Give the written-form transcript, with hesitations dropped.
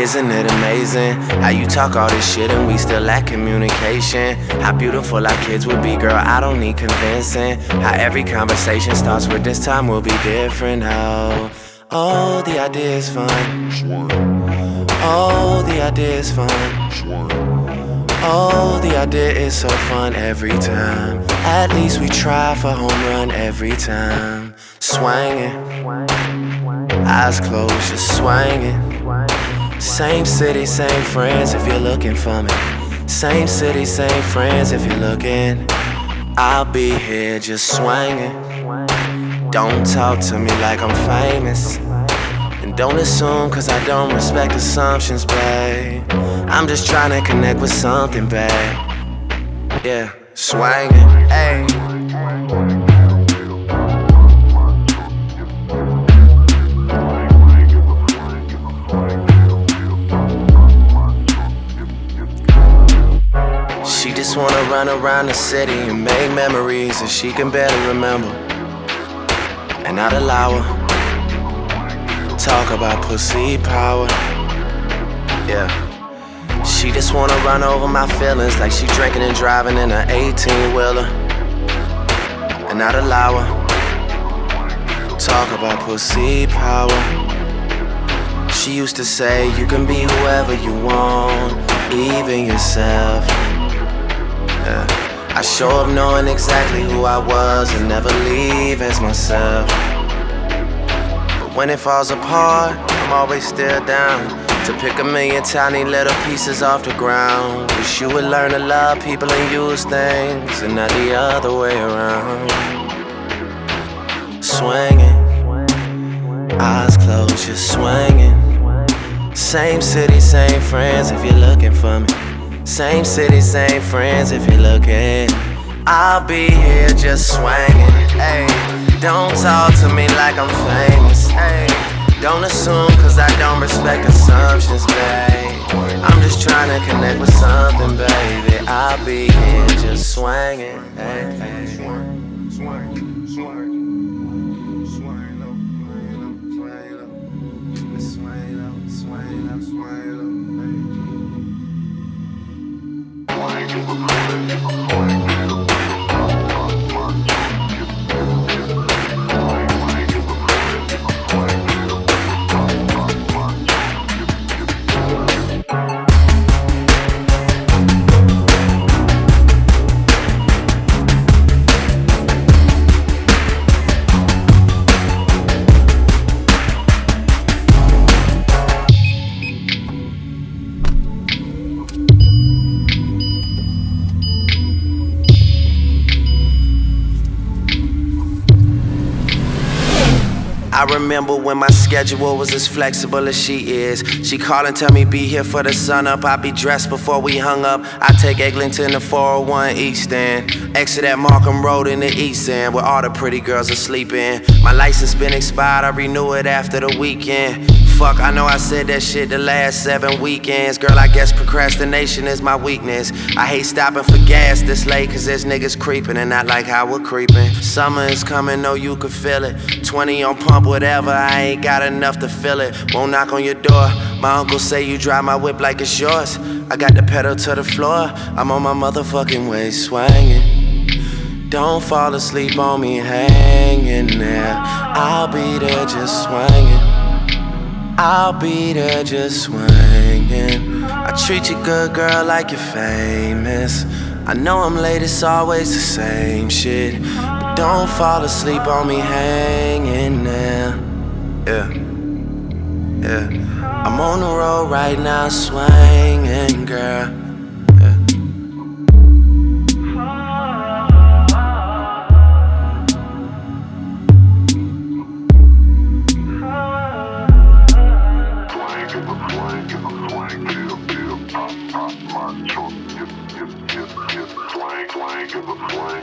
Isn't it amazing how you talk all this shit and we still lack communication? How beautiful our kids would be, girl, I don't need convincing. How every conversation starts with this time will be different. Oh, the idea is fun. Oh, the idea is fun. Oh, the idea is so fun every time. At least we try for home run every time. Swinging, eyes closed, just swinging. Same city, same friends if you're looking for me. Same city, same friends if you're looking. I'll be here just swinging. Don't talk to me like I'm famous. And don't assume cause I don't respect assumptions, babe. I'm just trying to connect with something, babe. Yeah, swinging, ayy. She just wanna run around the city and make memories that she can barely remember. And I'd allow her talk about pussy power. Yeah. She just wanna run over my feelings like she drinking and driving in an 18-wheeler. And I'd allow her talk about pussy power. She used to say you can be whoever you want, even yourself. I show up knowing exactly who I was and never leave as myself. But when it falls apart, I'm always still down to pick a million tiny little pieces off the ground. Wish you would learn to love people and use things and not the other way around. Swinging, eyes closed, just swinging. Same city, same friends if you're looking for me. Same city, same friends if you're looking. I'll be here just swinging, ayy. Don't talk to me like I'm famous, ayy. Don't assume cause I don't respect assumptions, babe. I'm just trying to connect with something, baby. I'll be here just swinging, ayy. I remember when my schedule was as flexible as she is. She called and tell me be here for the sun up. I be dressed before we hung up. I take Eglinton to 401 East End. Exit at Markham Road in the East End where all the pretty girls are sleeping. My license been expired, I renew it after the weekend. Fuck, I know I said that shit the last 7 weekends. Girl, I guess procrastination is my weakness. I hate stopping for gas this late cause there's niggas creeping and not like how we're creeping. Summer is coming, know you can feel it. 20 on pump, whatever, I ain't got enough to fill it. Won't knock on your door. My uncle say you drive my whip like it's yours. I got the pedal to the floor. I'm on my motherfucking way swinging. Don't fall asleep on me hanging there. I'll be there just swinging. I'll be there just swinging. I treat you good, girl, like you're famous. I know I'm late, it's always the same shit. But don't fall asleep on me hanging there. Yeah, yeah. I'm on the road right now swinging, girl. Swing,